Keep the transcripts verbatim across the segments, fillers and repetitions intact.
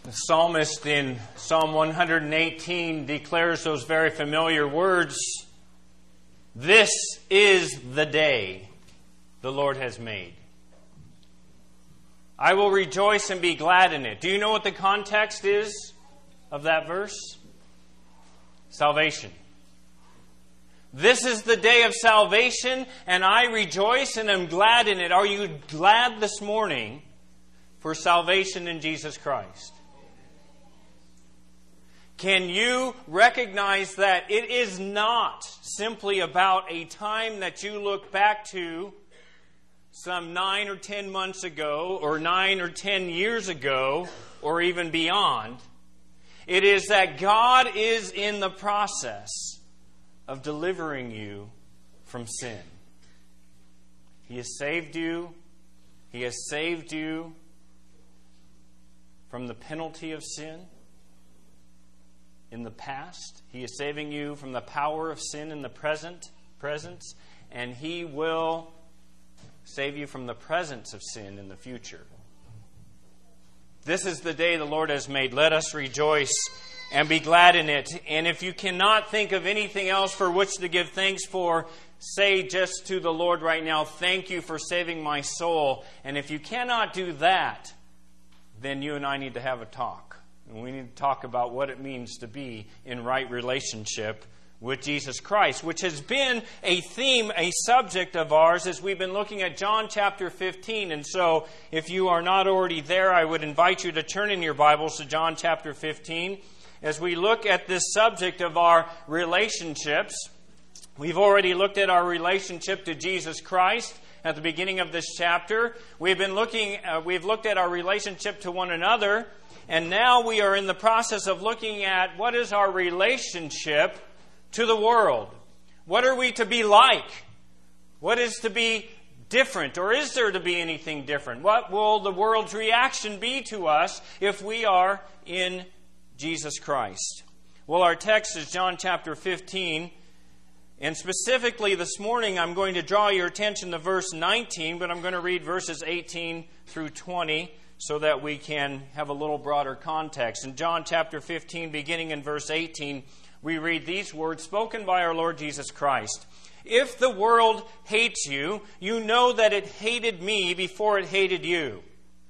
The psalmist in Psalm one hundred eighteen declares those very familiar words, "This is the day the Lord has made. I will rejoice and be glad in it." Do you know what the context is of that verse? Salvation. This is the day of salvation, and I rejoice and am glad in it. Are you glad this morning for salvation in Jesus Christ? Can you recognize that it is not simply about a time that you look back to some nine or ten months ago, or nine or ten years ago, or even beyond? It is that God is in the process of delivering you from sin. He has saved you. He has saved you from the penalty of sin in the past. He is saving you from the power of sin in the present, presence, and He will save you from the presence of sin in the future. This is the day the Lord has made. Let us rejoice and be glad in it. And if you cannot think of anything else for which to give thanks for, say just to the Lord right now, "Thank you for saving my soul." And if you cannot do that, then you and I need to have a talk. And we need to talk about what it means to be in right relationship with Jesus Christ, which has been a theme, a subject of ours as we've been looking at John chapter fifteen. And so, if you are not already there, I would invite you to turn in your Bibles to John chapter fifteen as we look at this subject of our relationships. We've already looked at our relationship to Jesus Christ at the beginning of this chapter. We've been looking, uh, we've looked at our relationship to one another, and now we are in the process of looking at what is our relationship to the world. What are we to be like? What is to be different? Or is there to be anything different? What will the world's reaction be to us if we are in Jesus Christ? Well, our text is John chapter fifteen. And specifically this morning, I'm going to draw your attention to verse nineteen, but I'm going to read verses eighteen through twenty so that we can have a little broader context. In John chapter fifteen, beginning in verse eighteen, we read these words spoken by our Lord Jesus Christ. "If the world hates you, you know that it hated me before it hated you.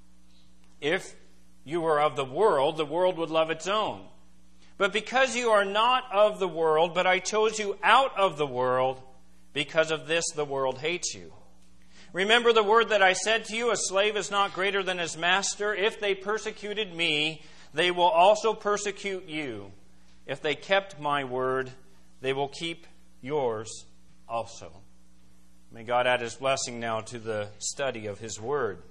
If you were of the world, the world would love its own. But because you are not of the world, but I chose you out of the world, because of this the world hates you. Remember the word that I said to you, a slave is not greater than his master. If they persecuted me, they will also persecute you. If they kept my word, they will keep yours also." May God add His blessing now to the study of His word.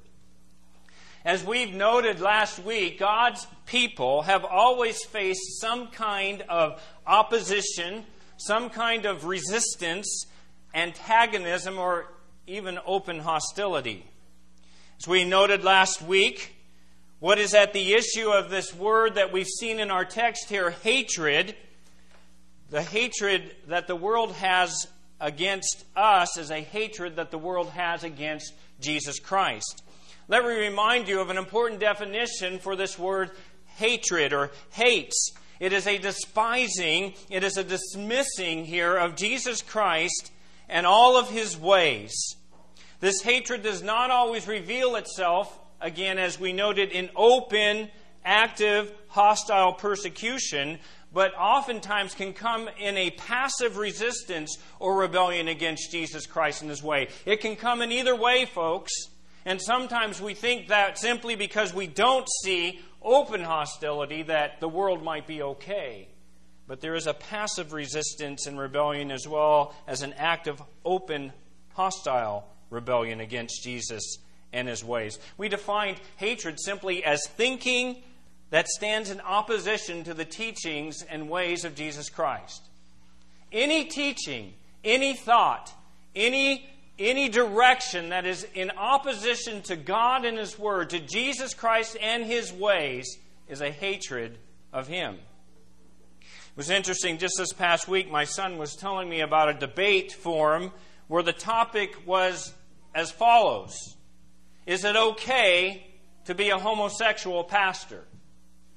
As we've noted last week, God's people have always faced some kind of opposition, some kind of resistance, antagonism, or even open hostility. As we noted last week, what is at the issue of this word that we've seen in our text here, hatred, the hatred that the world has against us is a hatred that the world has against Jesus Christ. Let me remind you of an important definition for this word hatred or hates. It is a despising, it is a dismissing here of Jesus Christ and all of His ways. This hatred does not always reveal itself, again, as we noted, in open, active, hostile persecution, but oftentimes can come in a passive resistance or rebellion against Jesus Christ and His way. It can come in either way, folks. And sometimes we think that simply because we don't see open hostility that the world might be okay. But there is a passive resistance and rebellion as well as an active, open, hostile rebellion against Jesus and His ways. We define hatred simply as thinking that stands in opposition to the teachings and ways of Jesus Christ. Any teaching, any thought, any Any direction that is in opposition to God and His Word, to Jesus Christ and His ways, is a hatred of Him. It was interesting, just this past week, my son was telling me about a debate forum where the topic was as follows. Is it okay to be a homosexual pastor?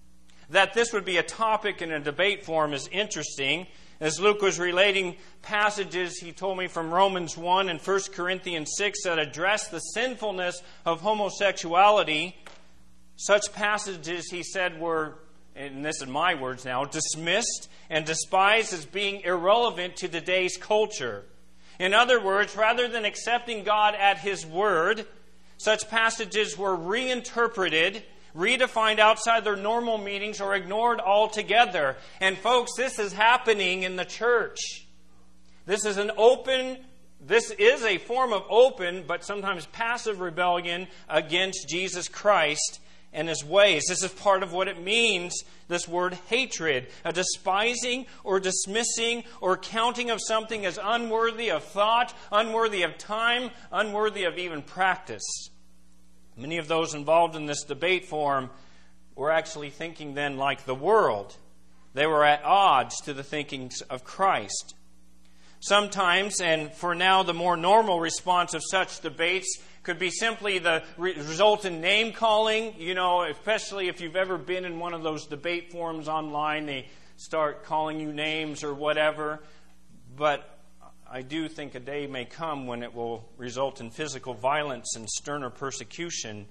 that this would be a topic in a debate forum is interesting. As Luke was relating passages, he told me from Romans one and First Corinthians six that address the sinfulness of homosexuality. Such passages, he said, were, and this is my words now, dismissed and despised as being irrelevant to today's culture. In other words, rather than accepting God at His word, such passages were reinterpreted, redefined outside their normal meanings, or ignored altogether. And folks, this is happening in the church. This is an open, this is a form of open, but sometimes passive rebellion against Jesus Christ and His ways. This is part of what it means, this word hatred, a despising or dismissing or counting of something as unworthy of thought, unworthy of time, unworthy of even practice. Many of those involved in this debate forum were actually thinking then like the world. They were at odds to the thinkings of Christ. Sometimes, and for now the more normal response of such debates could be simply the re- result in name-calling. You know, especially if you've ever been in one of those debate forums online, they start calling you names or whatever. But I do think a day may come when it will result in physical violence and sterner persecution.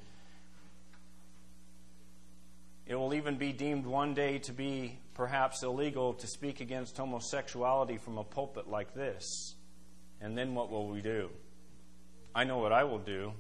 It will even be deemed one day to be perhaps illegal to speak against homosexuality from a pulpit like this. And then what will we do? I know what I will do.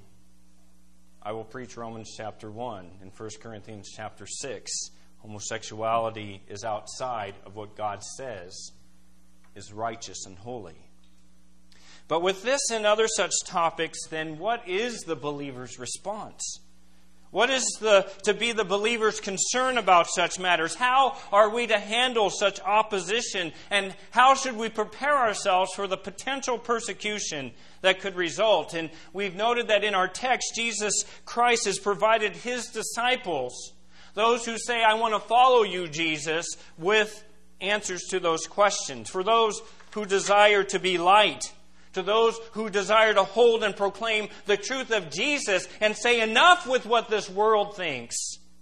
I will preach Romans chapter one and First Corinthians chapter six. Homosexuality is outside of what God says is righteous and holy. But with this and other such topics, then what is the believer's response? What is the to be the believer's concern about such matters? How are we to handle such opposition? And how should we prepare ourselves for the potential persecution that could result? And we've noted that in our text, Jesus Christ has provided His disciples, those who say, I want to follow you, Jesus, with answers to those questions. For those who desire to be light, to those who desire to hold and proclaim the truth of Jesus and say enough with what this world thinks,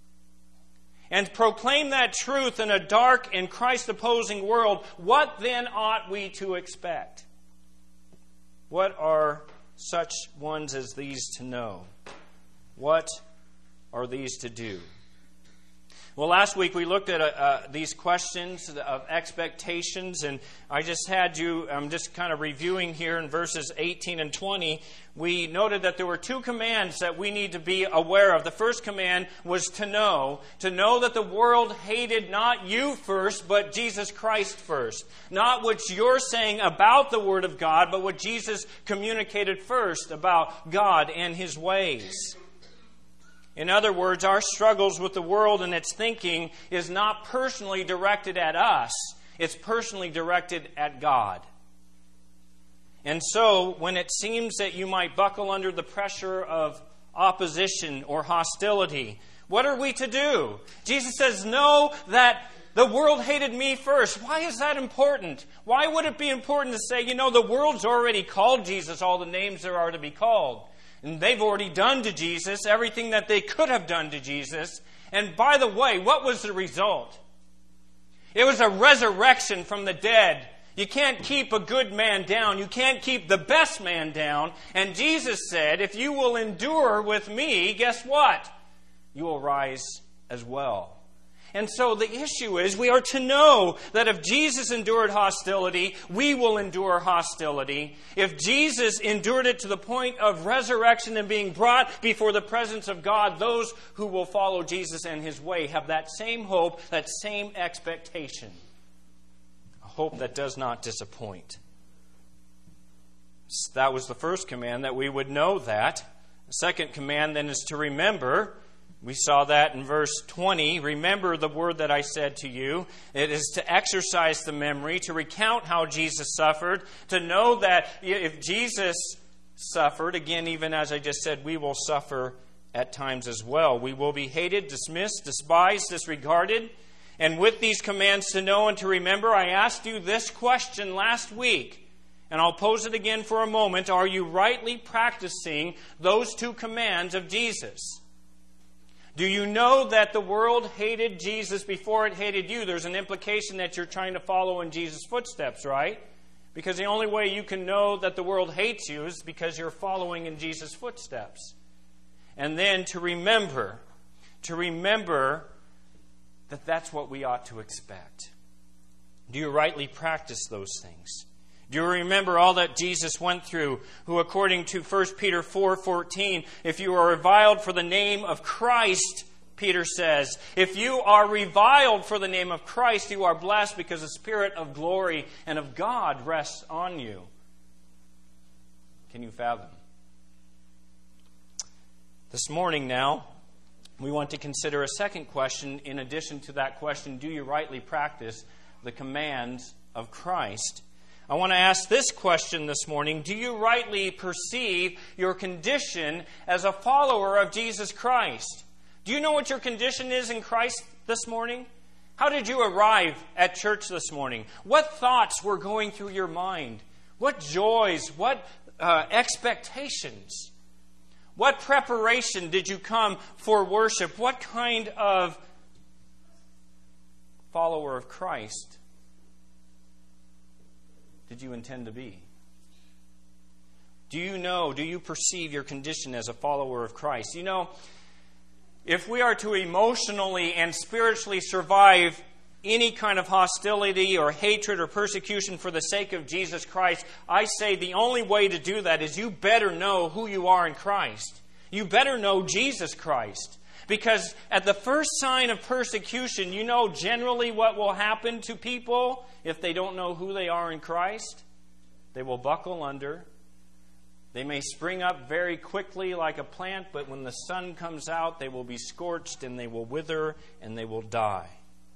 and proclaim that truth in a dark and Christ-opposing world, what then ought we to expect? What are such ones as these to know? What are these to do? Well, last week we looked at uh, these questions of expectations, and I just had you, I'm just kind of reviewing here in verses eighteen and twenty. We noted that there were two commands that we need to be aware of. The first command was to know, to know that the world hated not you first, but Jesus Christ first. Not what you're saying about the Word of God, but what Jesus communicated first about God and His ways. In other words, our struggles with the world and its thinking is not personally directed at us. It's personally directed at God. And so, when it seems that you might buckle under the pressure of opposition or hostility, what are we to do? Jesus says, know that the world hated me first. Why is that important? Why would it be important to say, you know, the world's already called Jesus all the names there are to be called? And they've already done to Jesus everything that they could have done to Jesus. And by the way, what was the result? It was a resurrection from the dead. You can't keep a good man down. You can't keep the best man down. And Jesus said, if you will endure with me, guess what? You will rise as well. And so the issue is we are to know that if Jesus endured hostility, we will endure hostility. If Jesus endured it to the point of resurrection and being brought before the presence of God, those who will follow Jesus and His way have that same hope, that same expectation. A hope that does not disappoint. That was the first command, that we would know that. The second command then is to remember. We saw that in verse twenty. Remember the word that I said to you. It is to exercise the memory, to recount how Jesus suffered, to know that if Jesus suffered, again, even as I just said, we will suffer at times as well. We will be hated, dismissed, despised, disregarded. And with these commands to know and to remember, I asked you this question last week, and I'll pose it again for a moment. Are you rightly practicing those two commands of Jesus? Do you know that the world hated Jesus before it hated you? There's an implication that you're trying to follow in Jesus' footsteps, right? Because the only way you can know that the world hates you is because you're following in Jesus' footsteps. And then to remember, to remember that that's what we ought to expect. Do you rightly practice those things? Do you remember all that Jesus went through, who according to First Peter four fourteen, if you are reviled for the name of Christ, Peter says, if you are reviled for the name of Christ, you are blessed because the Spirit of glory and of God rests on you. Can you fathom? This morning now, we want to consider a second question in addition to that question, do you rightly practice the commands of Christ? I want to ask this question this morning. Do you rightly perceive your condition as a follower of Jesus Christ? Do you know what your condition is in Christ this morning? How did you arrive at church this morning? What thoughts were going through your mind? What joys? What uh, expectations? What preparation did you come for worship? What kind of follower of Christ did you intend to be? Do you know, do you perceive your condition as a follower of Christ? You know, if we are to emotionally and spiritually survive any kind of hostility or hatred or persecution for the sake of Jesus Christ, I say the only way to do that is you better know who you are in Christ. You better know Jesus Christ. Because at the first sign of persecution, you know generally what will happen to people if they don't know who they are in Christ. They will buckle under. They may spring up very quickly like a plant, but when the sun comes out, they will be scorched and they will wither and they will die.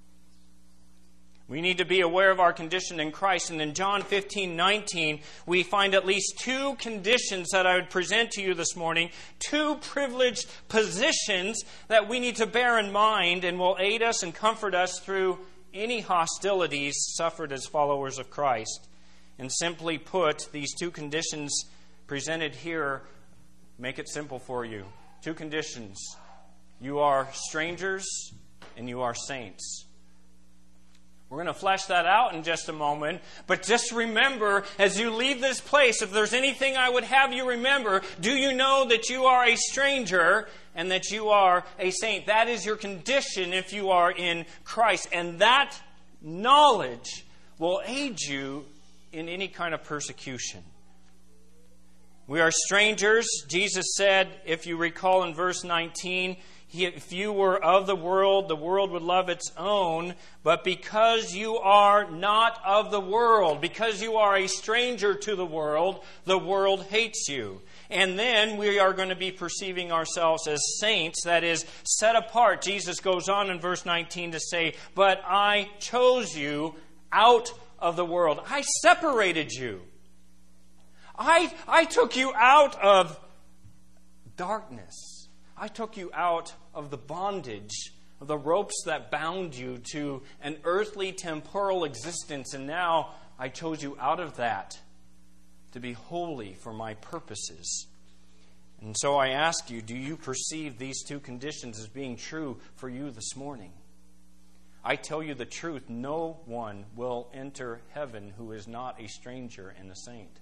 We need to be aware of our condition in Christ. And in John fifteen nineteen, we find at least two conditions that I would present to you this morning. Two privileged positions that we need to bear in mind and will aid us and comfort us through any hostilities suffered as followers of Christ. And simply put, these two conditions presented here make it simple for you. Two conditions. You are strangers and you are saints. We're going to flesh that out in just a moment. But just remember, as you leave this place, if there's anything I would have you remember, do you know that you are a stranger and that you are a saint? That is your condition if you are in Christ. And that knowledge will aid you in any kind of persecution. We are strangers. Jesus said, if you recall in verse nineteen, if you were of the world, the world would love its own. But because you are not of the world, because you are a stranger to the world, the world hates you. And then we are going to be perceiving ourselves as saints, that is, set apart. Jesus goes on in verse nineteen to say, but I chose you out of the world. I separated you. I, I took you out of darkness. I took you out of the bondage, of the ropes that bound you to an earthly, temporal existence. And now I chose you out of that to be holy for my purposes. And so I ask you, do you perceive these two conditions as being true for you this morning? I tell you the truth, no one will enter heaven who is not a stranger and a saint.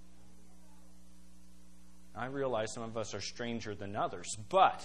I realize some of us are stranger than others, but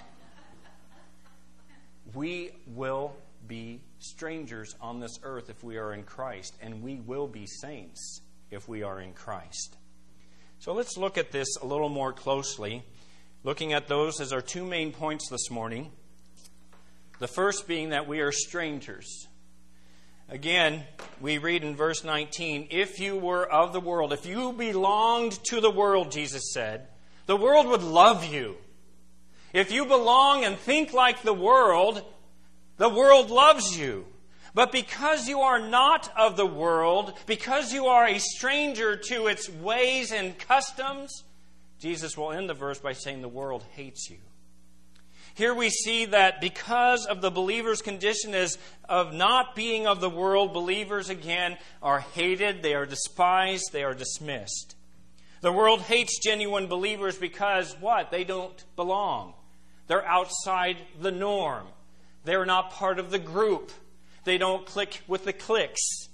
we will be strangers on this earth if we are in Christ, and we will be saints if we are in Christ. So let's look at this a little more closely, looking at those as our two main points this morning. The first being that we are strangers. Again, we read in verse nineteen, if you were of the world, if you belonged to the world, Jesus said, the world would love you. If you belong and think like the world, the world loves you. But because you are not of the world, because you are a stranger to its ways and customs, Jesus will end the verse by saying the world hates you. Here we see that because of the believer's condition as of not being of the world, believers again are hated, they are despised, they are dismissed. The world hates genuine believers because what? They don't belong. They're outside the norm. They're not part of the group. They don't click with the cliques.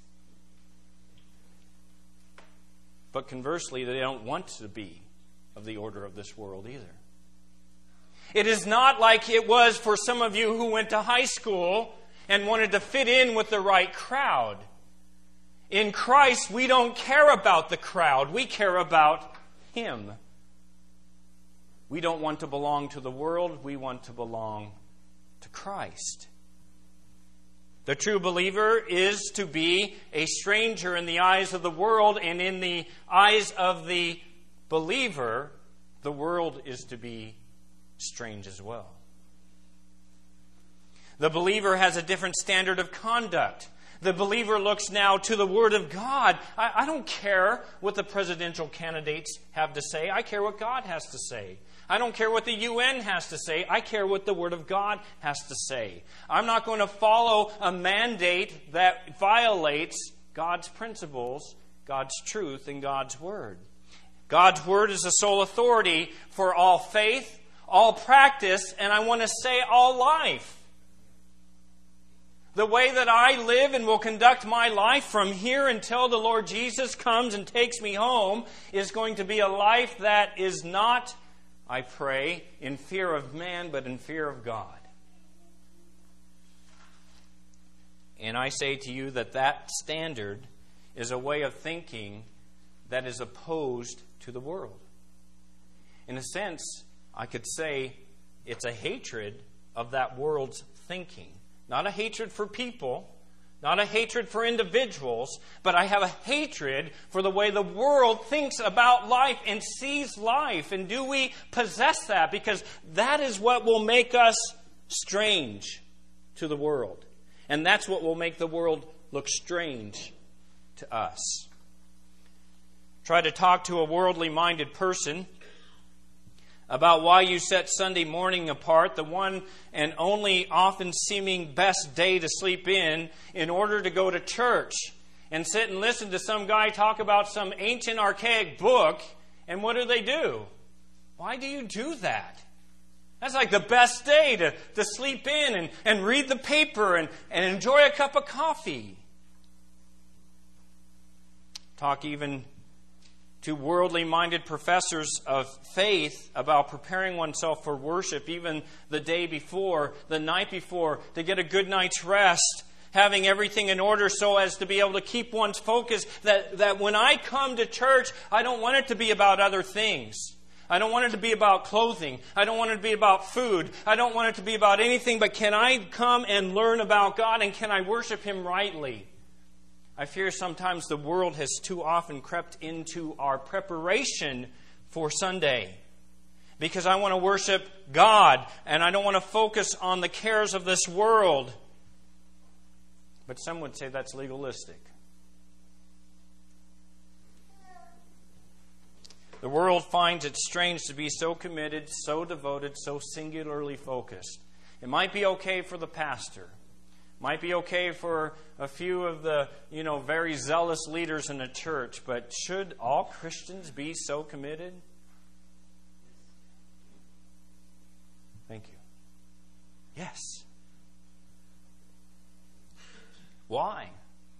But conversely, they don't want to be of the order of this world either. It is not like it was for some of you who went to high school and wanted to fit in with the right crowd. In Christ, we don't care about the crowd. We care about Him. We don't want to belong to the world. We want to belong to Christ. The true believer is to be a stranger in the eyes of the world, and in the eyes of the believer, the world is to be strange as well. The believer has a different standard of conduct. The believer looks now to the Word of God. I, I don't care what the presidential candidates have to say. I care what God has to say. I don't care what the U N has to say. I care what the Word of God has to say. I'm not going to follow a mandate that violates God's principles, God's truth, and God's Word. God's Word is the sole authority for all faith, all practice, and I want to say all life. The way that I live and will conduct my life from here until the Lord Jesus comes and takes me home is going to be a life that is not, I pray, in fear of man, but in fear of God. And I say to you that that standard is a way of thinking that is opposed to the world. In a sense, I could say it's a hatred of that world's thinking. Not a hatred for people, not a hatred for individuals, but I have a hatred for the way the world thinks about life and sees life. And do we possess that? Because that is what will make us strange to the world. And that's what will make the world look strange to us. Try to talk to a worldly minded person about why you set Sunday morning apart, the one and only often seeming best day to sleep in, in order to go to church and sit and listen to some guy talk about some ancient archaic book. And what do they do? Why do you do that? That's like the best day to, to sleep in and, and read the paper and, and enjoy a cup of coffee. Talk even to worldly-minded professors of faith about preparing oneself for worship even the day before, the night before, to get a good night's rest, having everything in order so as to be able to keep one's focus, that, that when I come to church, I don't want it to be about other things. I don't want it to be about clothing. I don't want it to be about food. I don't want it to be about anything, but can I come and learn about God, and can I worship Him rightly? I fear sometimes the world has too often crept into our preparation for Sunday. Because I want to worship God, and I don't want to focus on the cares of this world. But some would say that's legalistic. The world finds it strange to be so committed, so devoted, so singularly focused. It might be okay for the pastor. Might be okay for a few of the, you know, very zealous leaders in the church, but should all Christians be so committed? Thank you. Yes. Why?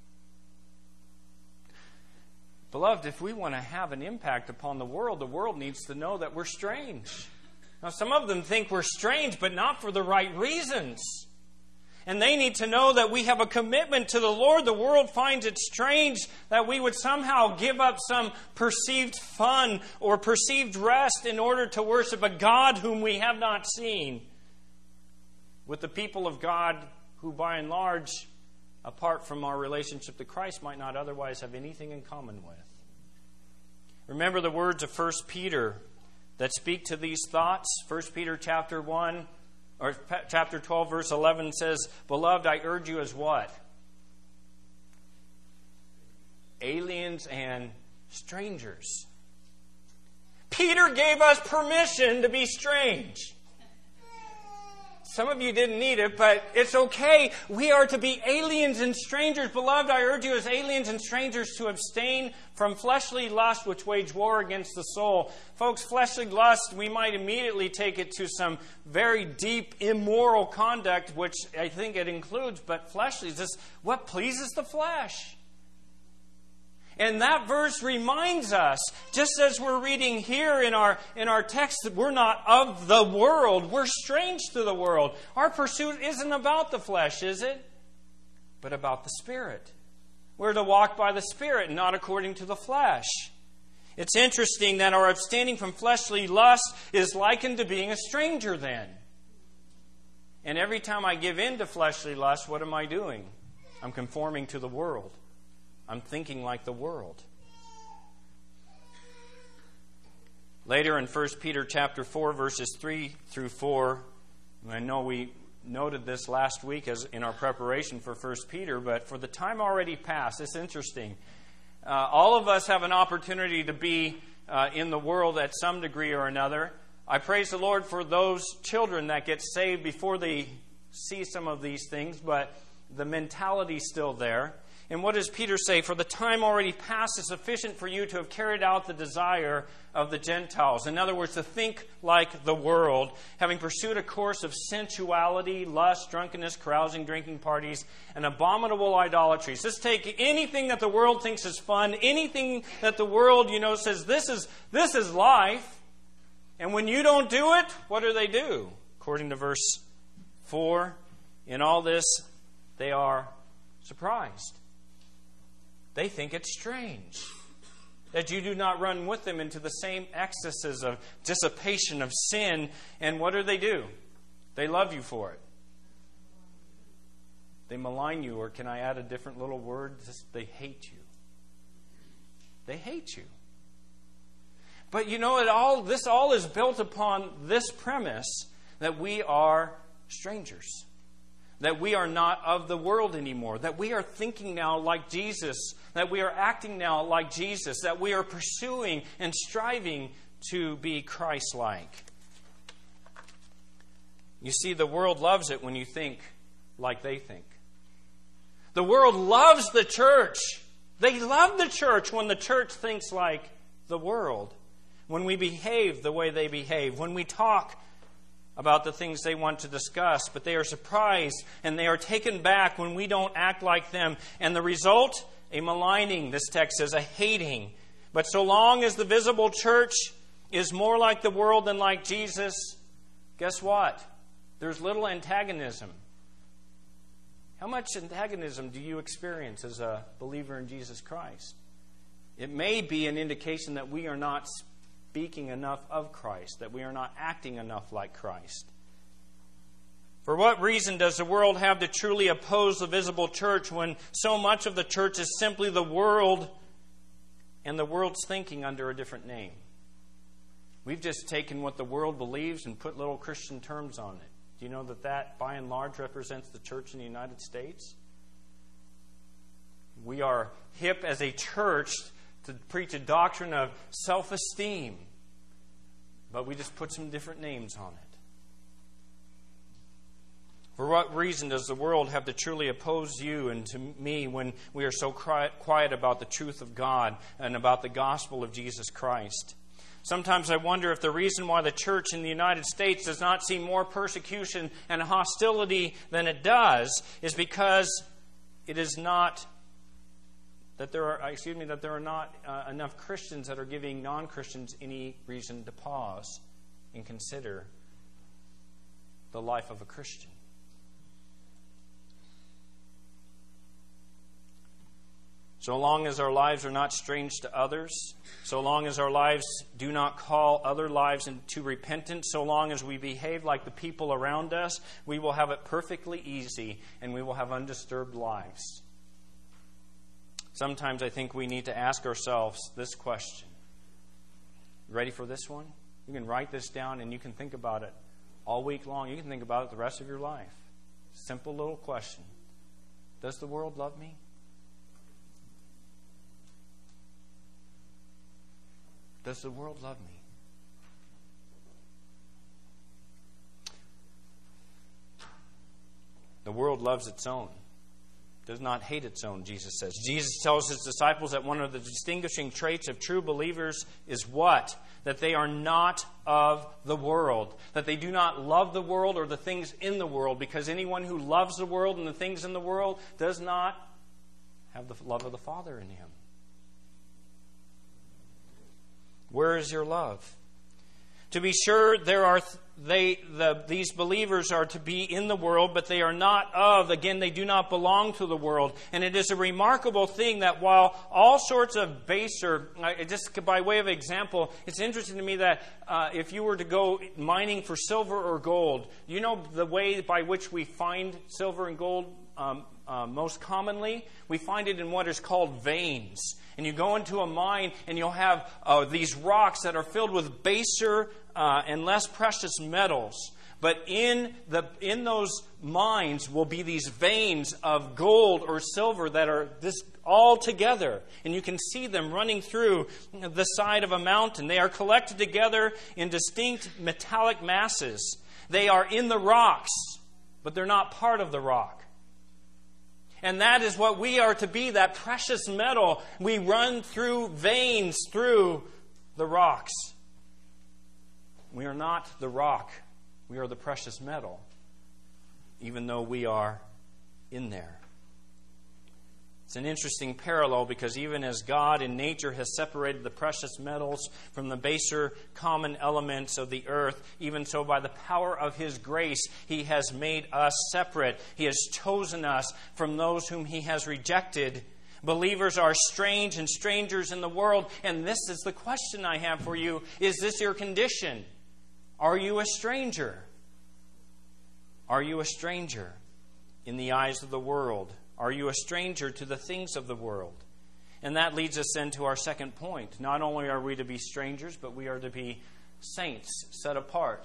Beloved, if we want to have an impact upon the world, the world needs to know that we're strange. Now, some of them think we're strange, but not for the right reasons. And they need to know that we have a commitment to the Lord. The world finds it strange that we would somehow give up some perceived fun or perceived rest in order to worship a God whom we have not seen. With the people of God who, by and large, apart from our relationship to Christ, might not otherwise have anything in common with. Remember the words of First Peter that speak to these thoughts. First Peter chapter one, or chapter twelve, verse eleven says, "Beloved, I urge you as what? Aliens and strangers." Peter gave us permission to be strange. Some of you didn't need it, but it's okay. We are to be aliens and strangers. Beloved, I urge you as aliens and strangers to abstain from fleshly lust which wage war against the soul. Folks, fleshly lust, we might immediately take it to some very deep immoral conduct, which I think it includes, but fleshly is just what pleases the flesh. And that verse reminds us, just as we're reading here in our in our text, that we're not of the world. We're strange to the world. Our pursuit isn't about the flesh, is it? But about the Spirit. We're to walk by the Spirit, not according to the flesh. It's interesting that our abstaining from fleshly lust is likened to being a stranger then. And every time I give in to fleshly lust, what am I doing? I'm conforming to the world. I'm thinking like the world. Later in First Peter chapter four, verses three through four, I know we noted this last week as in our preparation for First Peter, but for the time already past, it's interesting. Uh, all of us have an opportunity to be uh, in the world at some degree or another. I praise the Lord for those children that get saved before they see some of these things, but the mentality's still there. And what does Peter say? For the time already past is sufficient for you to have carried out the desire of the Gentiles. In other words, to think like the world, having pursued a course of sensuality, lust, drunkenness, carousing, drinking parties, and abominable idolatries. Just take anything that the world thinks is fun, anything that the world, you know, says this is this is life. And when you don't do it, what do they do? According to verse four, in all this they are surprised. They think it's strange that you do not run with them into the same excesses of dissipation, of sin. And what do they do? They love you for it. They malign you, or can I add a different little word? Just, they hate you. They hate you. But you know, it all this all is built upon this premise that we are strangers. That we are not of the world anymore. That we are thinking now like Jesus. That we are acting now like Jesus. That we are pursuing and striving to be Christ-like. You see, the world loves it when you think like they think. The world loves the church. They love the church when the church thinks like the world. When we behave the way they behave. When we talk about the things they want to discuss, but they are surprised and they are taken back when we don't act like them. And the result, a maligning, this text says, a hating. But so long as the visible church is more like the world than like Jesus, guess what? There's little antagonism. How much antagonism do you experience as a believer in Jesus Christ? It may be an indication that we are not speaking enough of Christ, that we are not acting enough like Christ. For what reason does the world have to truly oppose the visible church when so much of the church is simply the world and the world's thinking under a different name? We've just taken what the world believes and put little Christian terms on it. Do you know that that, by and large, represents the church in the United States? We are hip as a church to preach a doctrine of self-esteem, but we just put some different names on it. For what reason does the world have to truly oppose you and to me when we are so quiet about the truth of God and about the gospel of Jesus Christ? Sometimes I wonder if the reason why the church in the United States does not see more persecution and hostility than it does is because it is not that there are, excuse me, that there are not uh, enough Christians that are giving non-Christians any reason to pause and consider the life of a Christian. So long as our lives are not strange to others, so long as our lives do not call other lives into repentance, so long as we behave like the people around us, we will have it perfectly easy and we will have undisturbed lives. Sometimes I think we need to ask ourselves this question. Ready for this one? You can write this down and you can think about it all week long. You can think about it the rest of your life. Simple little question. Does the world love me? Does the world love me? world loves its own. Does not hate its own, Jesus says. Jesus tells his disciples that one of the distinguishing traits of true believers is what? That they are not of the world. That they do not love the world or the things in the world, because anyone who loves the world and the things in the world does not have the love of the Father in him. Where is your love? To be sure, there are they the these believers are to be in the world, but they are not of. Again, they do not belong to the world. And it is a remarkable thing that while all sorts of baser, just by way of example, it's interesting to me that uh, if you were to go mining for silver or gold, you know the way by which we find silver and gold um, uh, most commonly? We find it in what is called veins. And you go into a mine and you'll have uh, these rocks that are filled with baser uh, and less precious metals. But in the in those mines will be these veins of gold or silver that are this all together. And you can see them running through the side of a mountain. They are collected together in distinct metallic masses. They are in the rocks, but they're not part of the rock. And that is what we are to be, that precious metal. We run through veins through the rocks. We are not the rock. We are the precious metal, even though we are in there. It's an interesting parallel because even as God in nature has separated the precious metals from the baser common elements of the earth, even so by the power of His grace, He has made us separate. He has chosen us from those whom He has rejected. Believers are strange and strangers in the world, and this is the question I have for you. Is this your condition? Are you a stranger? Are you a stranger in the eyes of the world? Are you a stranger to the things of the world? And that leads us then to our second point. Not only are we to be strangers, but we are to be saints, set apart.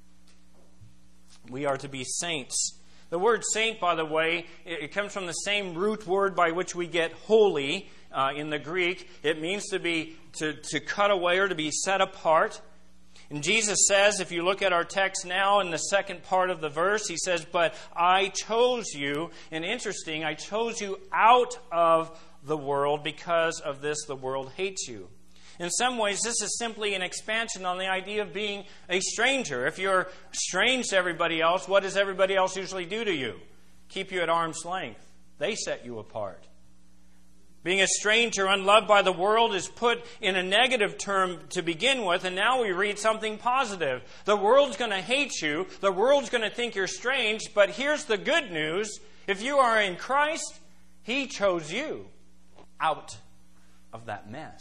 We are to be saints. The word saint, by the way, it comes from the same root word by which we get holy uh, in the Greek. It means to be to, to cut away or to be set apart. And Jesus says, if you look at our text now in the second part of the verse, He says, but I chose you, and interesting, I chose you out of the world. Because of this, the world hates you. In some ways, this is simply an expansion on the idea of being a stranger. If you're strange to everybody else, what does everybody else usually do to you? Keep you at arm's length. They set you apart. Being a stranger, unloved by the world, is put in a negative term to begin with, and now we read something positive. The world's going to hate you. The world's going to think you're strange, but here's the good news. If you are in Christ, He chose you out of that mess.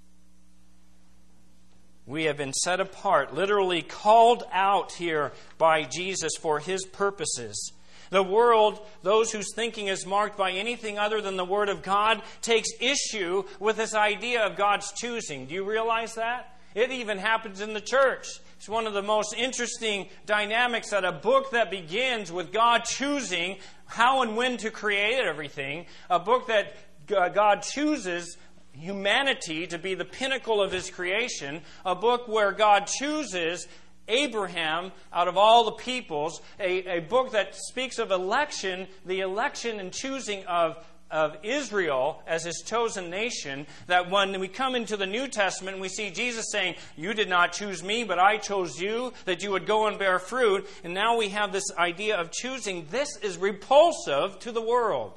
We have been set apart, literally called out here by Jesus for His purposes. The world, those whose thinking is marked by anything other than the Word of God, takes issue with this idea of God's choosing. Do you realize that? It even happens in the church. It's one of the most interesting dynamics that a book that begins with God choosing how and when to create everything, a book that God chooses humanity to be the pinnacle of His creation, a book where God chooses Abraham out of all the peoples, a, a book that speaks of election, the election and choosing of, of Israel as His chosen nation, that when we come into the New Testament, we see Jesus saying, you did not choose me, but I chose you, that you would go and bear fruit. And now we have this idea of choosing. This is repulsive to the world.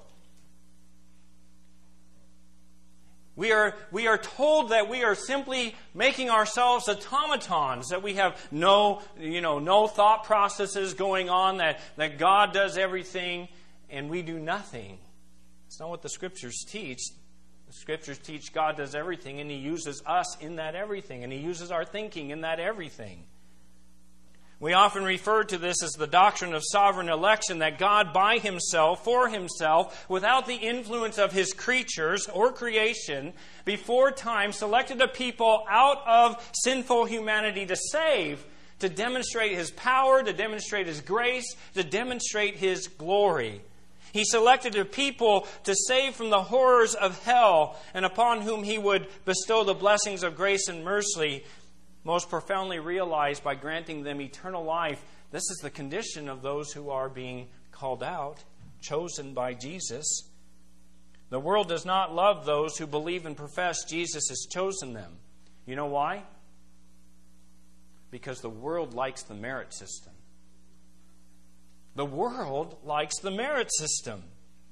We are, we are told that we are simply making ourselves automatons, that we have no, you know, no thought processes going on, that, that God does everything and we do nothing. That's not what the Scriptures teach. The Scriptures teach God does everything and He uses us in that everything, and He uses our thinking in that everything. We often refer to this as the doctrine of sovereign election, that God by Himself, for Himself, without the influence of His creatures or creation, before time selected a people out of sinful humanity to save, to demonstrate His power, to demonstrate His grace, to demonstrate His glory. He selected a people to save from the horrors of hell, and upon whom He would bestow the blessings of grace and mercy, most profoundly realized by granting them eternal life. This is the condition of those who are being called out. chosen by Jesus. The world does not love those who believe and profess Jesus has chosen them. You know why? Because the world likes the merit system. The world likes the merit system.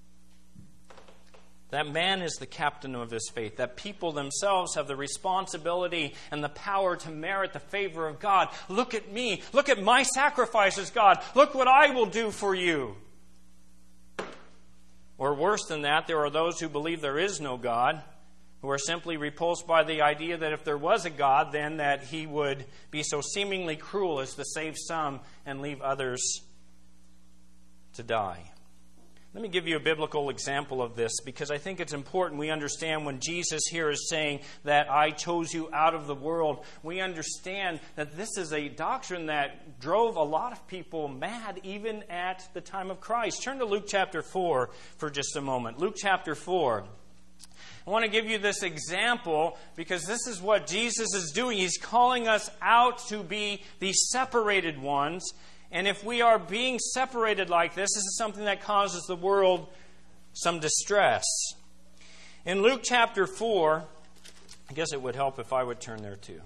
That man is the captain of his faith. That people themselves have the responsibility and the power to merit the favor of God. Look at me. Look at my sacrifices, God. Look what I will do for you. Or worse than that, there are those who believe there is no God, who are simply repulsed by the idea that if there was a God, then that He would be so seemingly cruel as to save some and leave others to die. Let me give you a biblical example of this, because I think it's important we understand when Jesus here is saying that I chose you out of the world. We understand that this is a doctrine that drove a lot of people mad even at the time of Christ. Turn to Luke chapter four for just a moment. Luke chapter four. I want to give you this example because this is what Jesus is doing. He's calling us out to be the separated ones. And if we are being separated like this, this is something that causes the world some distress. In Luke chapter four, I guess it would help if I would turn there too.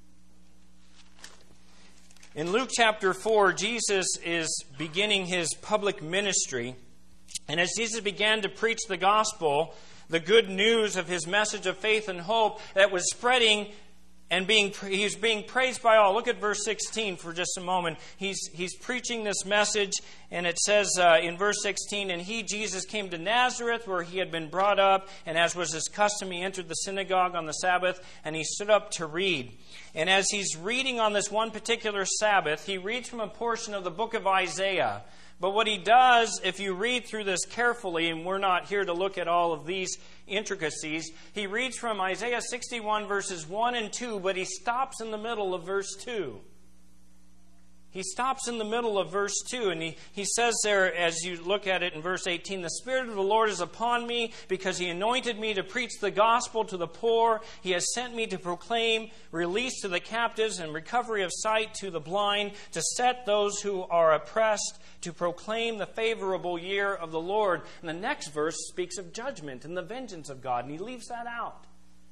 In Luke chapter four, Jesus is beginning his public ministry. And as Jesus began to preach the gospel, the good news of his message of faith and hope that was spreading and being he's being praised by all. Look at verse sixteen for just a moment. He's he's preaching this message, and it says uh, in verse sixteen, and he, Jesus, came to Nazareth, where he had been brought up, and as was his custom, he entered the synagogue on the Sabbath, and he stood up to read. And as he's reading on this one particular Sabbath, he reads from a portion of the book of Isaiah. But what he does, if you read through this carefully, and we're not here to look at all of these intricacies, he reads from Isaiah sixty-one verses one and two, but he stops in the middle of verse two. He stops in the middle of verse two, and he, he says there, as you look at it in verse eighteen, the Spirit of the Lord is upon me, because He anointed me to preach the gospel to the poor. He has sent me to proclaim release to the captives and recovery of sight to the blind, to set those who are oppressed, to proclaim the favorable year of the Lord. And the next verse speaks of judgment and the vengeance of God, and he leaves that out.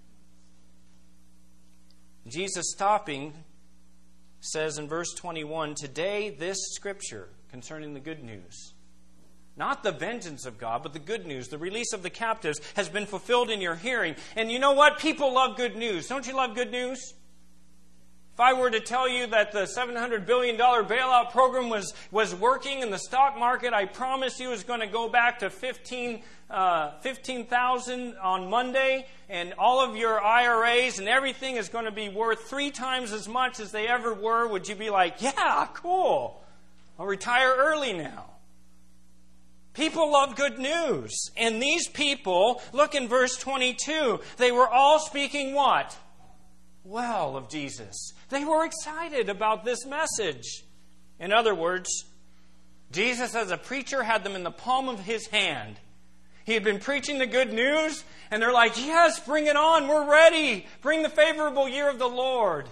Jesus, stopping, says in verse twenty-one, today this scripture concerning the good news, not the vengeance of God, but the good news, the release of the captives, has been fulfilled in your hearing. And you know what? People love good news. Don't you love good news? If I were to tell you that the seven hundred billion dollars bailout program was, was working in the stock market, I promise you it's going to go back to fifteen thousand on Monday, and all of your I R As and everything is going to be worth three times as much as they ever were, would you be like, yeah, cool, I'll retire early now? People love good news. And these people, look in verse twenty-two, they were all speaking what? Well of Jesus. They were excited about this message. In other words, Jesus as a preacher had them in the palm of his hand. He had been preaching the good news, and they're like, yes, bring it on, we're ready. Bring the favorable year of the Lord.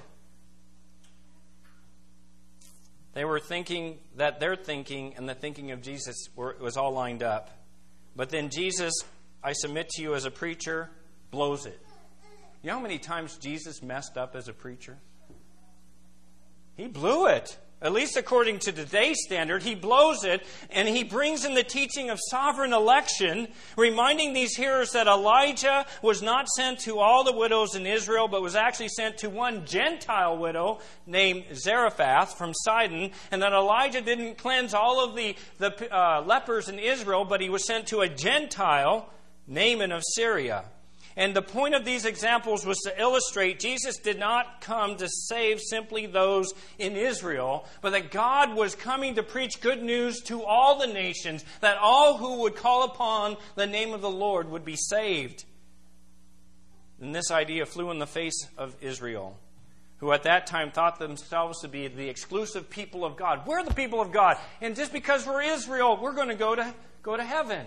They were thinking that their thinking and the thinking of Jesus were, was all lined up. But then Jesus, I submit to you as a preacher, blows it. You know how many times Jesus messed up as a preacher? He blew it. At least according to today's standard, he blows it, and he brings in the teaching of sovereign election, reminding these hearers that Elijah was not sent to all the widows in Israel, but was actually sent to one Gentile widow named Zarephath from Sidon, and that Elijah didn't cleanse all of the, the uh, lepers in Israel, but he was sent to a Gentile, Naaman of Syria. And the point of these examples was to illustrate Jesus did not come to save simply those in Israel, but that God was coming to preach good news to all the nations, that all who would call upon the name of the Lord would be saved. And this idea flew in the face of Israel, who at that time thought themselves to be the exclusive people of God. We're the people of God, and just because we're Israel, we're going to go to go to heaven.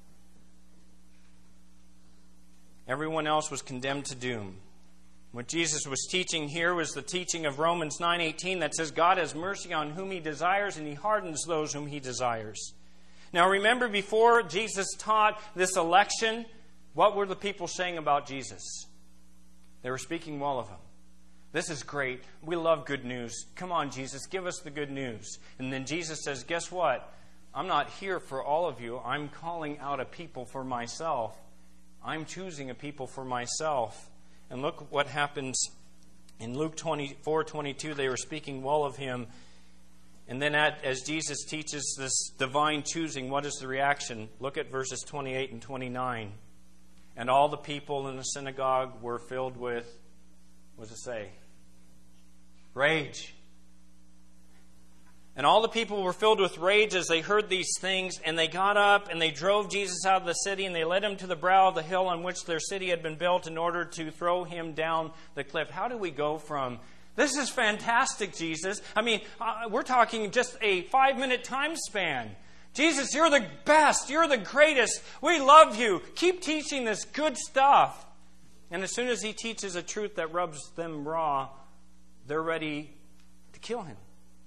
Everyone else was condemned to doom. What Jesus was teaching here was the teaching of Romans nine eighteen that says God has mercy on whom He desires, and He hardens those whom He desires. Now remember, before Jesus taught this election, what were the people saying about Jesus? They were speaking well of him. This is great. We love good news. Come on, Jesus, give us the good news. And then Jesus says, guess what? I'm not here for all of you. I'm calling out a people for myself. I'm choosing a people for myself. And look what happens in Luke twenty-four twenty-two. They were speaking well of him. And then at, as Jesus teaches this divine choosing, what is the reaction? Look at verses twenty-eight and twenty-nine. And all the people in the synagogue were filled with, what does it say? Rage. And all the people were filled with rage as they heard these things, and they got up and they drove Jesus out of the city, and they led him to the brow of the hill on which their city had been built in order to throw him down the cliff. How do we go from, this is fantastic, Jesus? I mean, uh, we're talking just a five-minute time span. Jesus, you're the best. You're the greatest. We love you. Keep teaching this good stuff. And as soon as he teaches a truth that rubs them raw, they're ready to kill him.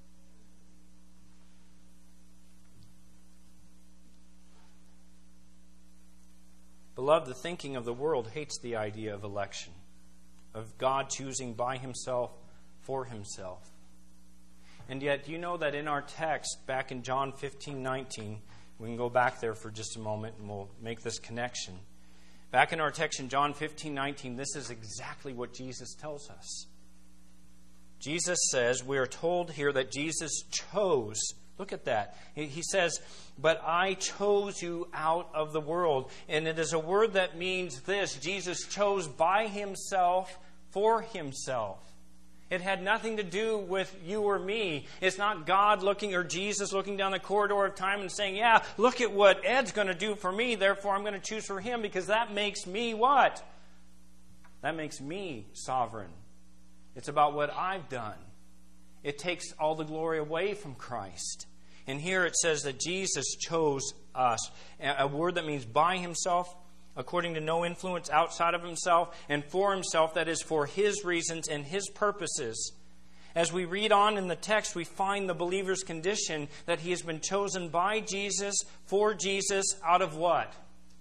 Beloved, the thinking of the world hates the idea of election, of God choosing by himself for himself. And yet, you know that in our text, back in John fifteen nineteen, we can go back there for just a moment and we'll make this connection. Back in our text in John fifteen nineteen, this is exactly what Jesus tells us. Jesus says, we are told here that Jesus chose. Look at that. He says, but I chose you out of the world. And it is a word that means this. Jesus chose by himself for himself. It had nothing to do with you or me. It's not God looking or Jesus looking down the corridor of time and saying, yeah, look at what Ed's going to do for me, therefore I'm going to choose for him because that makes me what? That makes me sovereign. It's about what I've done. It takes all the glory away from Christ. And here it says that Jesus chose us. A word that means by himself, according to no influence outside of himself, and for himself, that is for his reasons and his purposes. As we read on in the text, we find the believer's condition that he has been chosen by Jesus, for Jesus, out of what?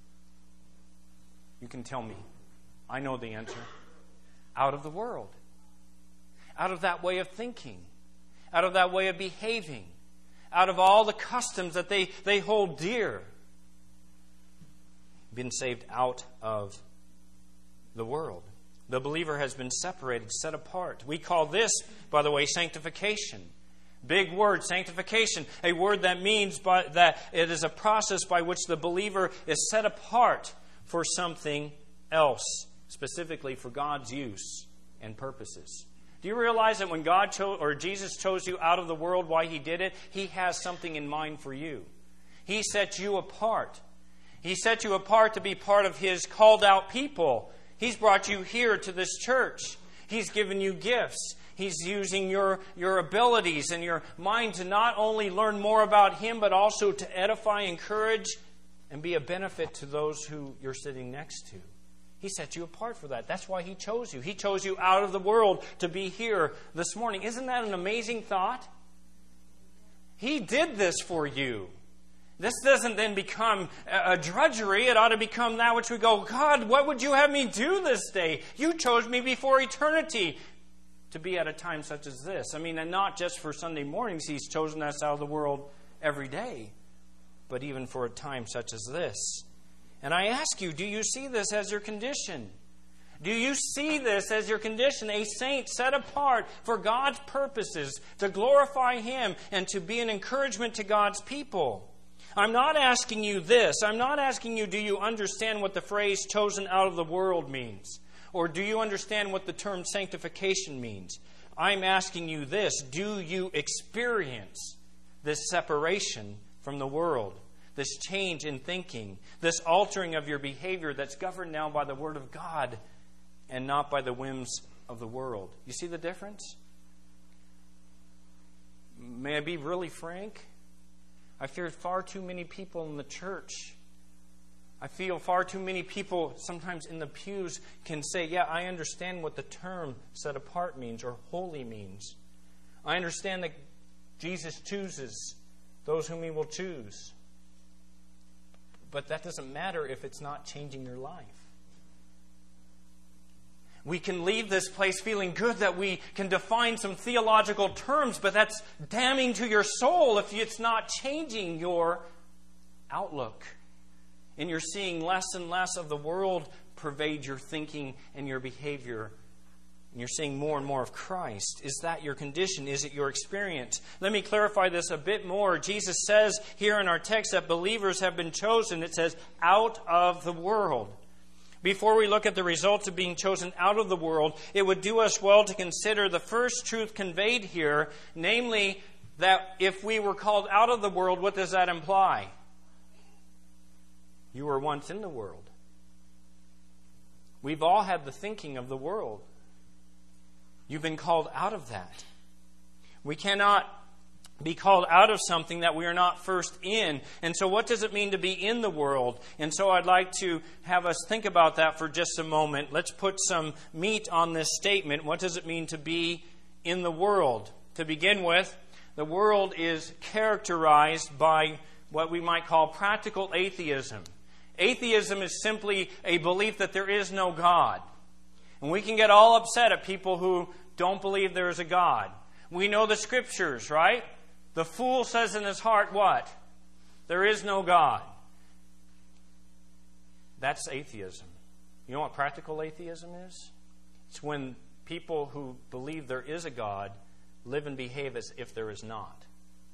You can tell me. I know the answer. Out of the world. Out of that way of thinking. Out of that way of behaving. Out of all the customs that they, they hold dear. Been saved out of the world. The believer has been separated, set apart. We call this, by the way, sanctification. Big word, sanctification. A word that means by, that it is a process by which the believer is set apart for something else, specifically for God's use and purposes. Do you realize that when God chose, or Jesus chose you out of the world, why he did it? He has something in mind for you. He set you apart. He set you apart to be part of his called out people. He's brought you here to this church. He's given you gifts. He's using your, your abilities and your mind to not only learn more about him, but also to edify, encourage, and be a benefit to those who you're sitting next to. He set you apart for that. That's why he chose you. He chose you out of the world to be here this morning. Isn't that an amazing thought? He did this for you. This doesn't then become a drudgery. It ought to become that which we go, God, what would you have me do this day? You chose me before eternity to be at a time such as this. I mean, and not just for Sunday mornings. He's chosen us out of the world every day, but even for a time such as this. And I ask you, do you see this as your condition? Do you see this as your condition? A saint set apart for God's purposes, to glorify him and to be an encouragement to God's people. I'm not asking you this. I'm not asking you, do you understand what the phrase chosen out of the world means? Or do you understand what the term sanctification means? I'm asking you this. Do you experience this separation from the world? This change in thinking, this altering of your behavior that's governed now by the Word of God and not by the whims of the world. You see the difference? May I be really frank? I fear far too many people in the church. I feel far too many people sometimes in the pews can say, yeah, I understand what the term set apart means or holy means. I understand that Jesus chooses those whom he will choose. But that doesn't matter if it's not changing your life. We can leave this place feeling good that we can define some theological terms, but that's damning to your soul if it's not changing your outlook. And you're seeing less and less of the world pervade your thinking and your behavior. And you're seeing more and more of Christ. Is that your condition? Is it your experience? Let me clarify this a bit more. Jesus says here in our text that believers have been chosen. It says, out of the world. Before we look at the results of being chosen out of the world, it would do us well to consider the first truth conveyed here, namely that if we were called out of the world, what does that imply? You were once in the world. We've all had the thinking of the world. You've been called out of that. We cannot be called out of something that we are not first in. And so what does it mean to be in the world? And so I'd like to have us think about that for just a moment. Let's put some meat on this statement. What does it mean to be in the world? To begin with, the world is characterized by what we might call practical atheism. Atheism is simply a belief that there is no God. And we can get all upset at people who don't believe there is a God. We know the Scriptures, right? The fool says in his heart, what? There is no God. That's atheism. You know what practical atheism is? It's when people who believe there is a God live and behave as if there is not.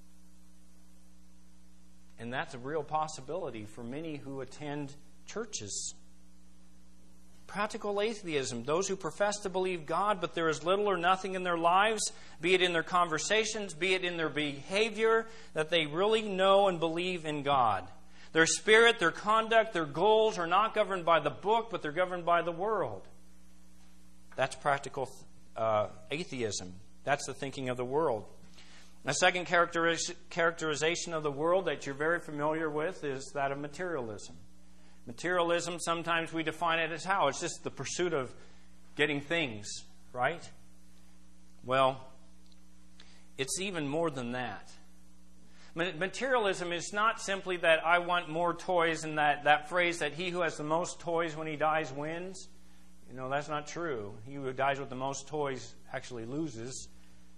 And that's a real possibility for many who attend churches. Practical atheism, those who profess to believe God, but there is little or nothing in their lives, be it in their conversations, be it in their behavior, that they really know and believe in God. Their spirit, their conduct, their goals are not governed by the book, but they're governed by the world. That's practical uh, atheism. That's the thinking of the world. A second characteriz- characterization of the world that you're very familiar with is that of materialism. Materialism, sometimes we define it as how? It's just the pursuit of getting things, right? Well, it's even more than that. Materialism is not simply that I want more toys and that, that phrase that he who has the most toys when he dies wins. You know, that's not true. He who dies with the most toys actually loses.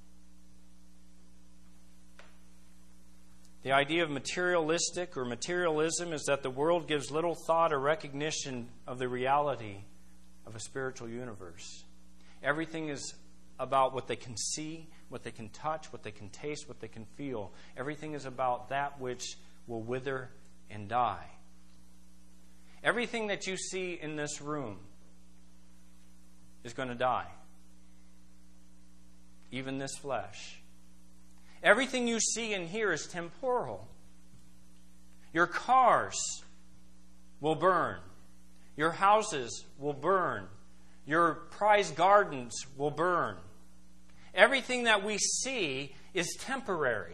The idea of materialistic or materialism is that the world gives little thought or recognition of the reality of a spiritual universe. Everything is about what they can see, what they can touch, what they can taste, what they can feel. Everything is about that which will wither and die. Everything that you see in this room is going to die. Even this flesh. Everything you see and hear is temporal. Your cars will burn. Your houses will burn. Your prized gardens will burn. Everything that we see is temporary.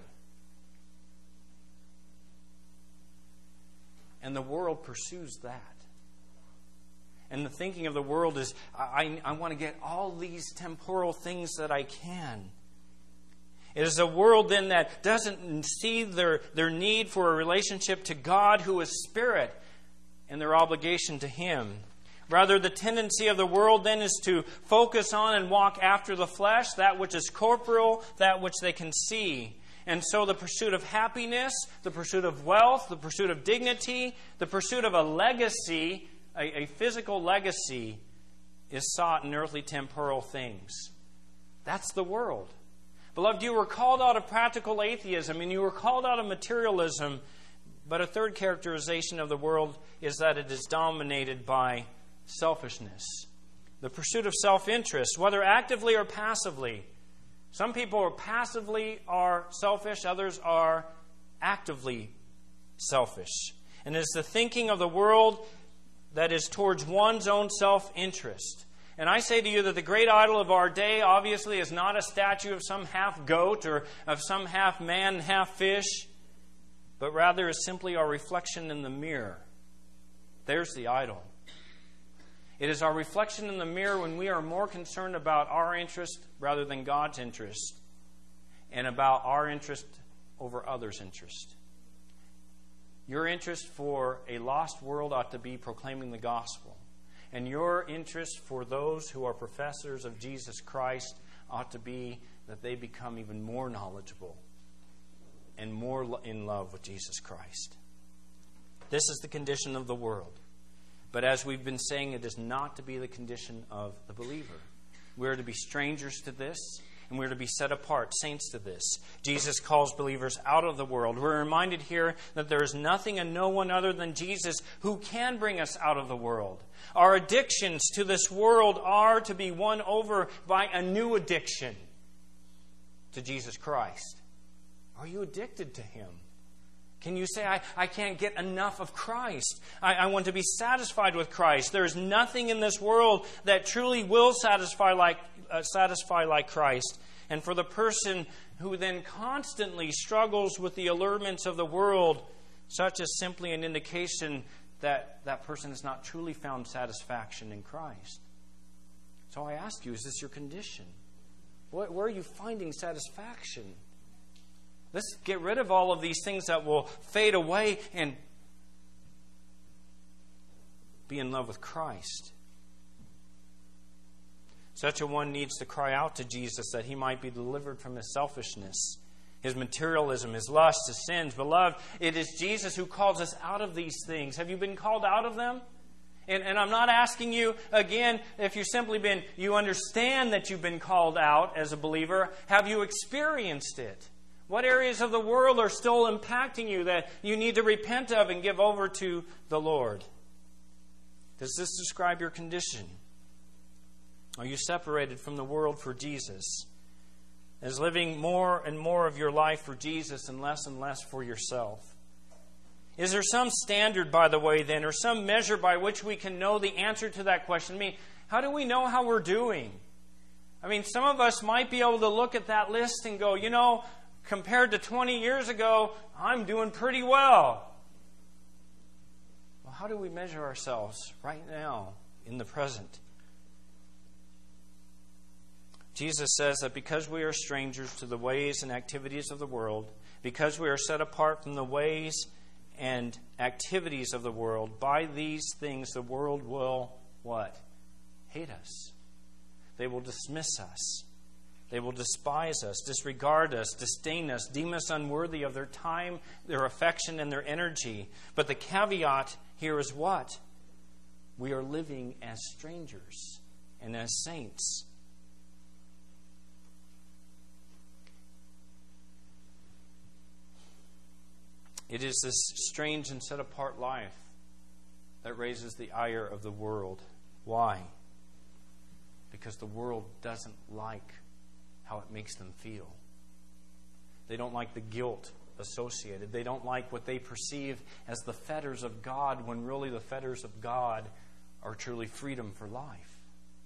And the world pursues that. And the thinking of the world is, I, I want to get all these temporal things that I can. It is a world then that doesn't see their, their need for a relationship to God who is Spirit and their obligation to Him. Rather, the tendency of the world then is to focus on and walk after the flesh, that which is corporeal, that which they can see. And so the pursuit of happiness, the pursuit of wealth, the pursuit of dignity, the pursuit of a legacy, a, a physical legacy, is sought in earthly temporal things. That's the world. Beloved, you were called out of practical atheism and you were called out of materialism, but a third characterization of the world is that it is dominated by selfishness. The pursuit of self-interest, whether actively or passively. Some people are passively are selfish, others are actively selfish. And it's the thinking of the world that is towards one's own self-interest. And I say to you that the great idol of our day obviously is not a statue of some half goat or of some half man, half fish, but rather is simply our reflection in the mirror. There's the idol. It is our reflection in the mirror when we are more concerned about our interest rather than God's interest, and about our interest over others' interest. Your interest for a lost world ought to be proclaiming the gospel. And your interest for those who are professors of Jesus Christ ought to be that they become even more knowledgeable and more in love with Jesus Christ. This is the condition of the world. But as we've been saying, it is not to be the condition of the believer. We are to be strangers to this, and we're to be set apart, saints to this. Jesus calls believers out of the world. We're reminded here that there is nothing and no one other than Jesus who can bring us out of the world. Our addictions to this world are to be won over by a new addiction to Jesus Christ. Are you addicted to Him? Can you say, I, I can't get enough of Christ? I, I want to be satisfied with Christ. There is nothing in this world that truly will satisfy like, uh, satisfy like Christ. And for the person who then constantly struggles with the allurements of the world, such is simply an indication that that person has not truly found satisfaction in Christ. So I ask you, is this your condition? Where, where are you finding satisfaction? Let's get rid of all of these things that will fade away and be in love with Christ. Such a one needs to cry out to Jesus that he might be delivered from his selfishness, his materialism, his lust, his sins. Beloved, it is Jesus who calls us out of these things. Have you been called out of them? And, and I'm not asking you, again, if you've simply been, you understand that you've been called out as a believer. Have you experienced it? What areas of the world are still impacting you that you need to repent of and give over to the Lord? Does this describe your condition? Are you separated from the world for Jesus? Is living more and more of your life for Jesus and less and less for yourself? Is there some standard, by the way, then, or some measure by which we can know the answer to that question? I mean, how do we know how we're doing? I mean, some of us might be able to look at that list and go, you know, compared to twenty years ago, I'm doing pretty well. Well, how do we measure ourselves right now in the present? Jesus says that because we are strangers to the ways and activities of the world, because we are set apart from the ways and activities of the world, by these things the world will, what? Hate us. They will dismiss us. They will despise us, disregard us, disdain us, deem us unworthy of their time, their affection, and their energy. But the caveat here is what? We are living as strangers and as saints. It is this strange and set-apart life that raises the ire of the world. Why? Because the world doesn't like how it makes them feel. They don't like the guilt associated. They don't like what they perceive as the fetters of God, when really the fetters of God are truly freedom for life.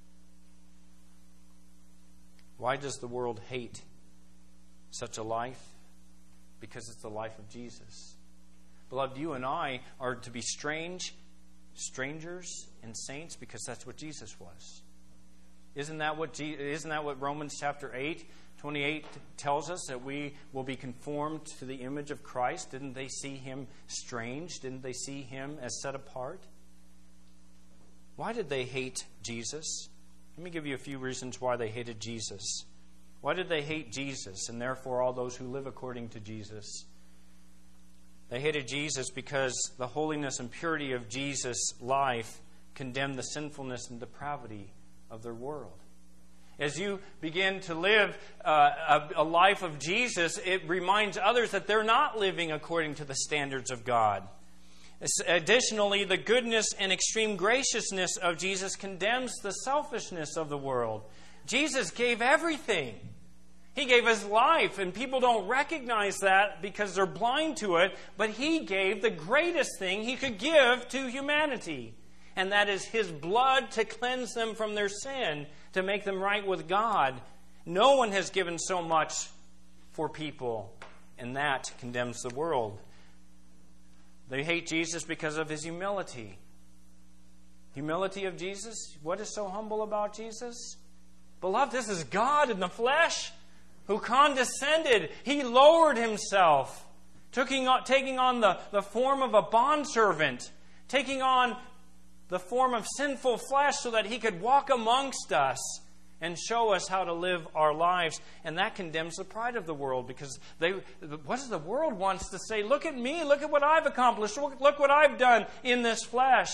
Why does the world hate such a life? Because it's the life of Jesus. Beloved, you and I are to be strange, strangers and saints, because that's what Jesus was. Isn't that what isn't that what Romans chapter eight, twenty-eight tells us, that we will be conformed to the image of Christ? Didn't they see him strange? Didn't they see him as set apart? Why did they hate Jesus? Let me give you a few reasons why they hated Jesus. Why did they hate Jesus, and therefore all those who live according to Jesus? They hated Jesus because the holiness and purity of Jesus' life condemned the sinfulness and depravity of their world. As you begin to live uh, a, a life of Jesus, it reminds others that they're not living according to the standards of God. Additionally, the goodness and extreme graciousness of Jesus condemns the selfishness of the world. Jesus gave everything. He gave his life, and people don't recognize that because they're blind to it, but he gave the greatest thing he could give to humanity. And that is his blood to cleanse them from their sin, to make them right with God. No one has given so much for people, and that condemns the world. They hate Jesus because of his humility. Humility of Jesus? What is so humble about Jesus? Beloved, this is God in the flesh who condescended. He lowered himself taking on, taking on the, the form of a bondservant, taking on the form of sinful flesh so that He could walk amongst us and show us how to live our lives. And that condemns the pride of the world, because they, what does the world wants to say? Look at me, look at what I've accomplished, look, look what I've done in this flesh.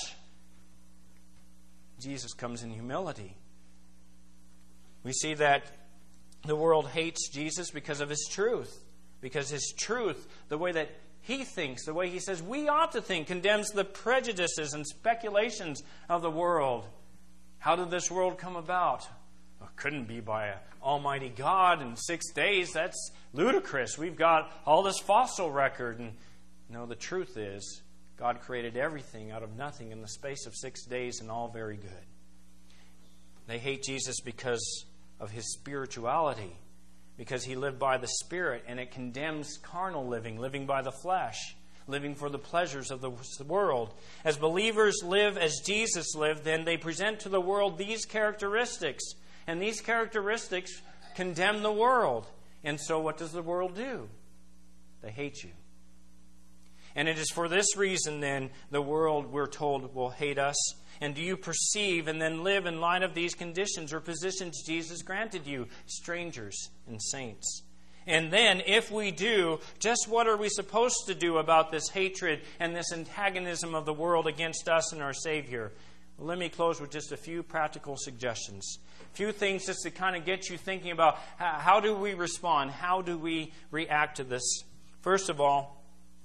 Jesus comes in humility. We see that the world hates Jesus because of His truth. Because His truth, the way that He thinks, the way He says we ought to think, condemns the prejudices and speculations of the world. How did this world come about? Well, it couldn't be by an almighty God in six days. That's ludicrous. We've got all this fossil record. And no, the truth is, God created everything out of nothing in the space of six days, and all very good. They hate Jesus because of His spirituality, because He lived by the Spirit, and it condemns carnal living, living by the flesh, living for the pleasures of the world. As believers live as Jesus lived, then they present to the world these characteristics. And these characteristics condemn the world. And so what does the world do? They hate you. And it is for this reason, then, the world, we're told, will hate us. And do you perceive and then live in light of these conditions or positions Jesus granted you, strangers and saints? And then, if we do, just what are we supposed to do about this hatred and this antagonism of the world against us and our Savior? Well, let me close with just a few practical suggestions. A few things just to kind of get you thinking about how, how do we respond? How do we react to this? First of all,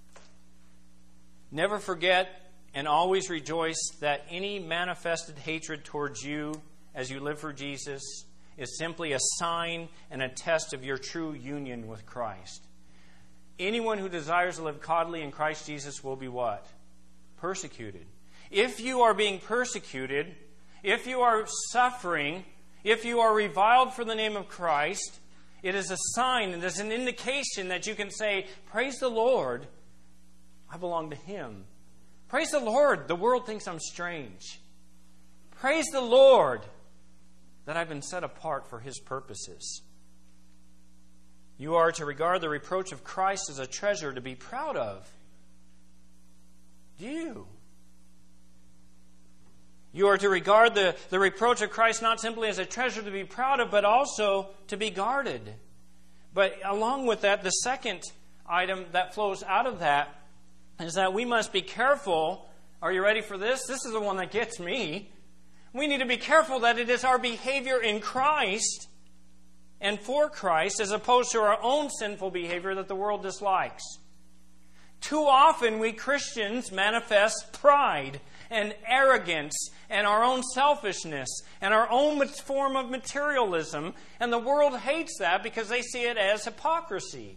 never forget and always rejoice that any manifested hatred towards you as you live for Jesus is simply a sign and a test of your true union with Christ. Anyone who desires to live godly in Christ Jesus will be what? Persecuted. If you are being persecuted, if you are suffering, if you are reviled for the name of Christ, it is a sign, it is an indication that you can say, praise the Lord, I belong to Him. Praise the Lord, the world thinks I'm strange. Praise the Lord that I've been set apart for His purposes. You are to regard the reproach of Christ as a treasure to be proud of. Do you? You are to regard the, the reproach of Christ not simply as a treasure to be proud of, but also to be guarded. But along with that, the second item that flows out of that is that we must be careful. Are you ready for this? This is the one that gets me. We need to be careful that it is our behavior in Christ and for Christ as opposed to our own sinful behavior that the world dislikes. Too often we Christians manifest pride and arrogance and our own selfishness and our own form of materialism, and the world hates that because they see it as hypocrisy.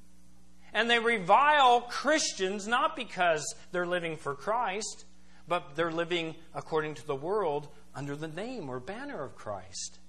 And they revile Christians not because they're living for Christ, but they're living according to the world under the name or banner of Christ.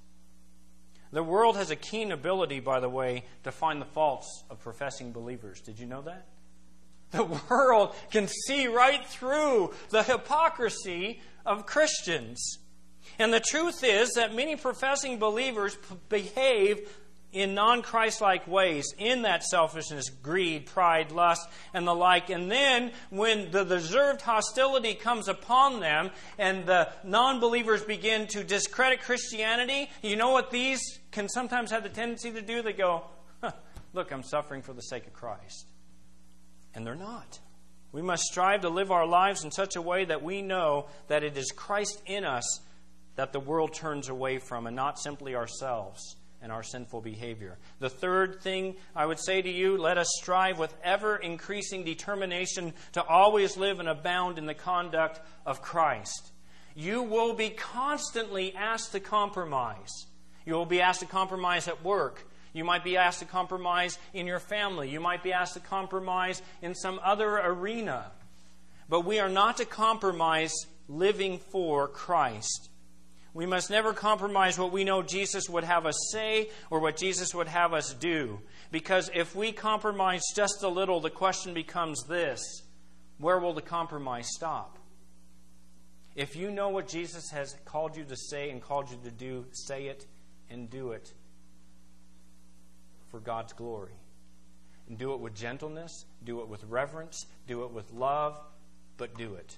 The world has a keen ability, by the way, to find the faults of professing believers. Did you know that? The world can see right through the hypocrisy of Christians. And the truth is that many professing believers p- behave in non-Christ-like ways, in that selfishness, greed, pride, lust, and the like. And then when the deserved hostility comes upon them and the non-believers begin to discredit Christianity, you know what these can sometimes have the tendency to do? They go, huh, look, I'm suffering for the sake of Christ. And they're not. We must strive to live our lives in such a way that we know that it is Christ in us that the world turns away from, and not simply ourselves and our sinful behavior. The third thing I would say to you, let us strive with ever-increasing determination to always live and abound in the conduct of Christ. You will be constantly asked to compromise. You will be asked to compromise at work. You might be asked to compromise in your family. You might be asked to compromise in some other arena. But we are not to compromise living for Christ. We must never compromise what we know Jesus would have us say or what Jesus would have us do. Because if we compromise just a little, the question becomes this: where will the compromise stop? If you know what Jesus has called you to say and called you to do, say it and do it for God's glory. And do it with gentleness, do it with reverence, do it with love, but do it.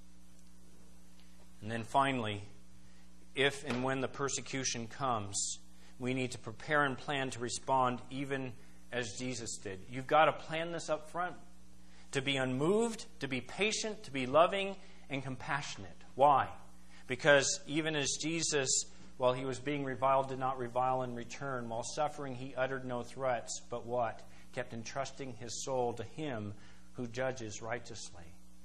And then finally, if and when the persecution comes, we need to prepare and plan to respond even as Jesus did. You've got to plan this up front. To be unmoved, to be patient, to be loving and compassionate. Why? Because even as Jesus, while he was being reviled, did not revile in return. While suffering, he uttered no threats. But what? Kept entrusting his soul to him who judges righteously.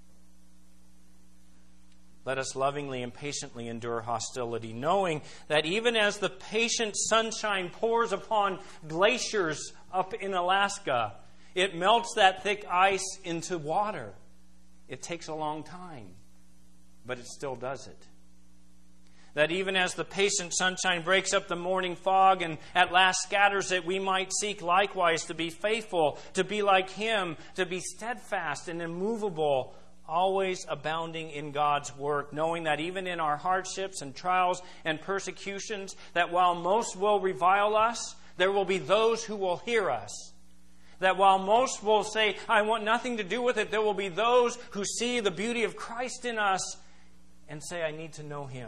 Let us lovingly and patiently endure hostility, knowing that even as the patient sunshine pours upon glaciers up in Alaska, it melts that thick ice into water. It takes a long time, but it still does it. That even as the patient sunshine breaks up the morning fog and at last scatters it, we might seek likewise to be faithful, to be like him, to be steadfast and immovable, always abounding in God's work, knowing that even in our hardships and trials and persecutions, that while most will revile us, there will be those who will hear us. That while most will say, I want nothing to do with it, there will be those who see the beauty of Christ in us and say, I need to know him.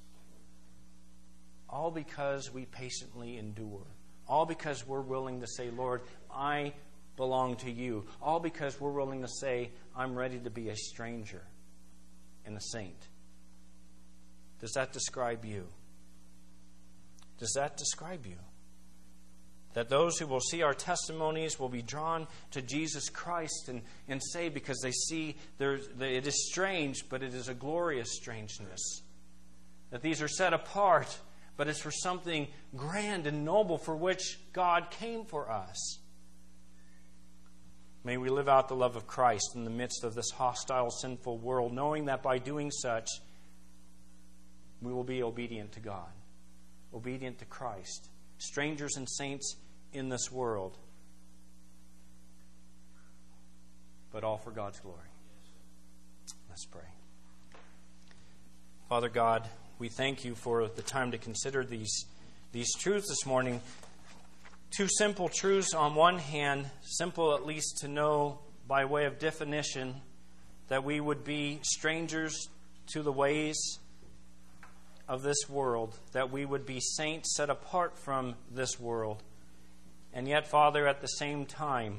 All because we patiently endure. All because we're willing to say, Lord, I belong to you. All because we're willing to say, I'm ready to be a stranger and a saint. Does that describe you? Does that describe you? That those who will see our testimonies will be drawn to Jesus Christ and, and say, because they see there's, it is strange, but it is a glorious strangeness. That these are set apart, but it's for something grand and noble for which God came for us. May we live out the love of Christ in the midst of this hostile, sinful world, knowing that by doing such, we will be obedient to God, obedient to Christ, strangers and saints in this world, but all for God's glory. Let's pray. Father God, we thank you for the time to consider these, these truths this morning. Two simple truths on one hand, simple at least to know by way of definition, that we would be strangers to the ways of this world, that we would be saints set apart from this world. And yet, Father, at the same time,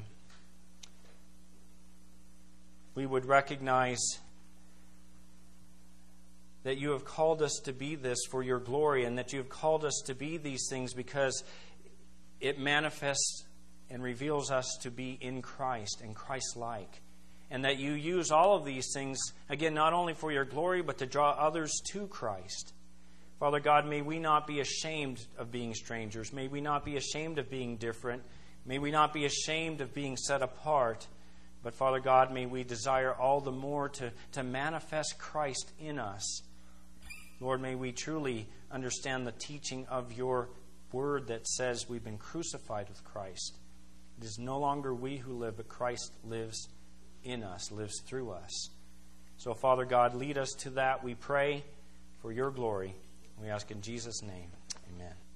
we would recognize that you have called us to be this for your glory, and that you have called us to be these things because it manifests and reveals us to be in Christ and Christ-like. And that you use all of these things, again, not only for your glory, but to draw others to Christ. Father God, may we not be ashamed of being strangers. May we not be ashamed of being different. May we not be ashamed of being set apart. But Father God, may we desire all the more to, to manifest Christ in us. Lord, may we truly understand the teaching of your word that says we've been crucified with Christ. It is no longer we who live, but Christ lives in us, lives through us. So, Father God, lead us to that, we pray, for your glory. We ask in Jesus' name. Amen.